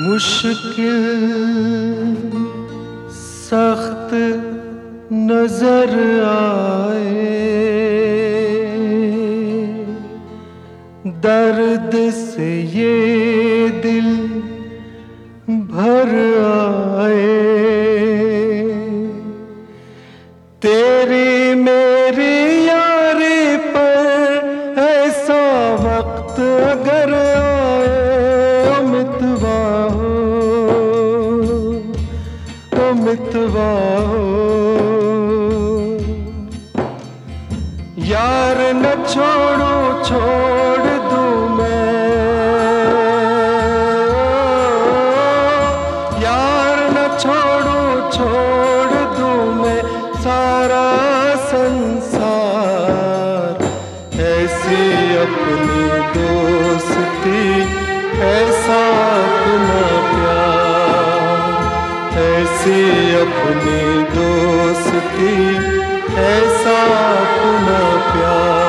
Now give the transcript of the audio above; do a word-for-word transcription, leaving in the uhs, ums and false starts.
मुश्किल सख्त नजर आए, दर्द से ये दिल भर आए। तेरी मेरी यारी पर ऐसा वक्त अगर आए, ओ मितवा हो, ओ मितवा हो, यार न छोड़ो छोड़ दूं मैं, यार न छोड़ो छोड़ दूं मैं सारा संसार। ऐसी अपनी दोस्ती, ऐसा अपना प्यार, ऐसी अपनी दोस्ती, ऐसा अपना प्यार।